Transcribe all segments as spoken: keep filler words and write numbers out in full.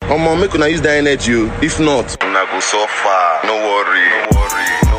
Omo, make una use that energy. If not, una go so far. No worry, no worry, no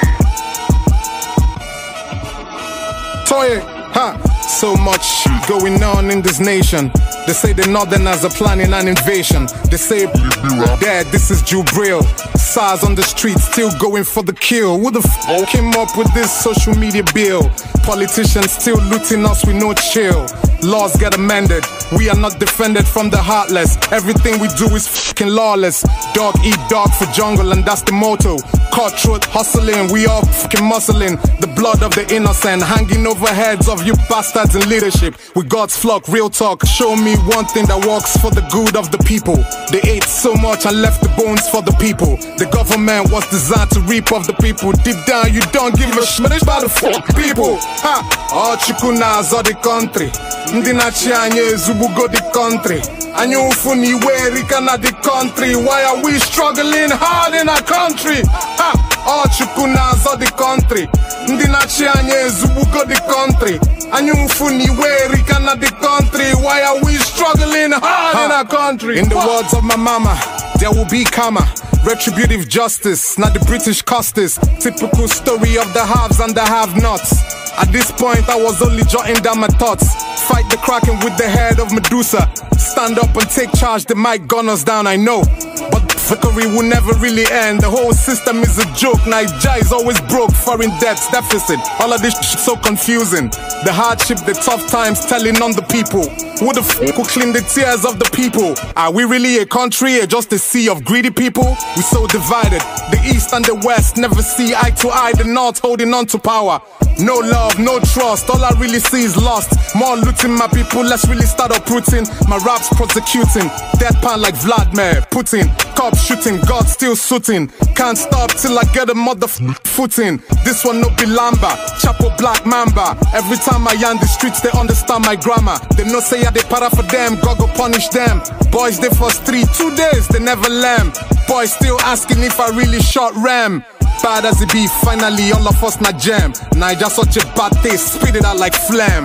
worry. Toye, ha. So much going on in this nation. They say the Northerners are planning an invasion. They say, Dad, this is Jubril. SARS on the streets, still going for the kill. Who the f came up with this social media bill? Politicians still looting us with no chill. Laws get amended, we are not defended from the heartless. Everything we do is fucking lawless. Dog eat dog for jungle, and that's the motto. Cutthroat hustling, we all fucking muscling. The blood of the innocent hanging over heads of you bastards in leadership. With God's flock, real talk. Show me one thing that works for the good of the people. They ate so much and left the bones for the people. The government was designed to reap of the people. Deep down, you don't give a shit about the fuck people. Ha! All chikunas of the country. Ndi nachi anye zubugo the country. Anyu ufuni werika na the country. Why are we struggling hard in our country? Ha! All chikunas of the country. Ndi nachi anye zubugo the country. Anyu ufuni werika na the country. Why are we struggling hard ha. in our country? In the what? words of my mama, there will be karma. Retributive justice, not the British costas. Typical story of the haves and the have-nots. At this point, I was only jotting down my thoughts. Fight the Kraken with the head of Medusa. Stand up and take charge, they might gun us down, I know. But fuckery will never really end. The whole system is a joke. Nigeria is always broke, foreign debts, deficit. All of this shit so confusing. The hardship, the tough times telling on the people. Who the f will clean the tears of the people? Are we really a country or just a sea of greedy people? We so divided. The east and the west never see eye to eye. The north holding on to power. No love, no trust, all I really see is lost. More looting my people, let's really start uprooting. My raps prosecuting, deadpan like Vladimir Putin. Cops shooting, God still suiting. Can't stop till I get a mother footing. This one no be Lamba, Chapo Black Mamba. Every time I yarn the streets, they understand my grammar. They know say I they para for them, God go punish them. Boys they for street, two days, they never lamb. Boys still asking if I really shot Ram. Bad as it be, finally all of us not jam. Naija such a bad taste, spit it out like phlegm.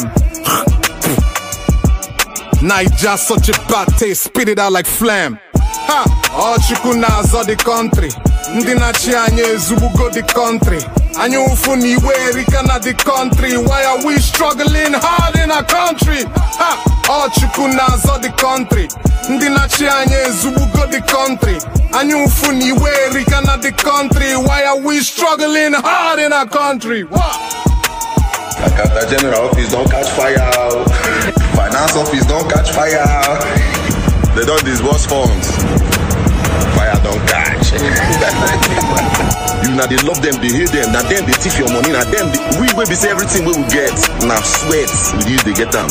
Naija such a bad taste, spit it out like phlegm. Ha! All chikunas of the country. Ndi nachi anye zubugo the country. Anyu ufuni werika na the country. Why are we struggling hard in our country? Ha! All chikunas of the country. Ndi nachi anye zubugo the country. Anyu ufuni werika na the country. Why are we struggling hard in our country? What? The general office don't catch fire. Finance office don't catch fire. They don't disburse funds. Fire don't catch. You know they love them, they hate them. Now them they thief your money. Now them they, we will be say everything we will get. Now sweat with you they get them.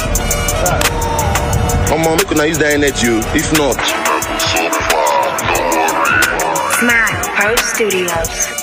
Omo, make una use that energy. If not, Smart Pro Studios.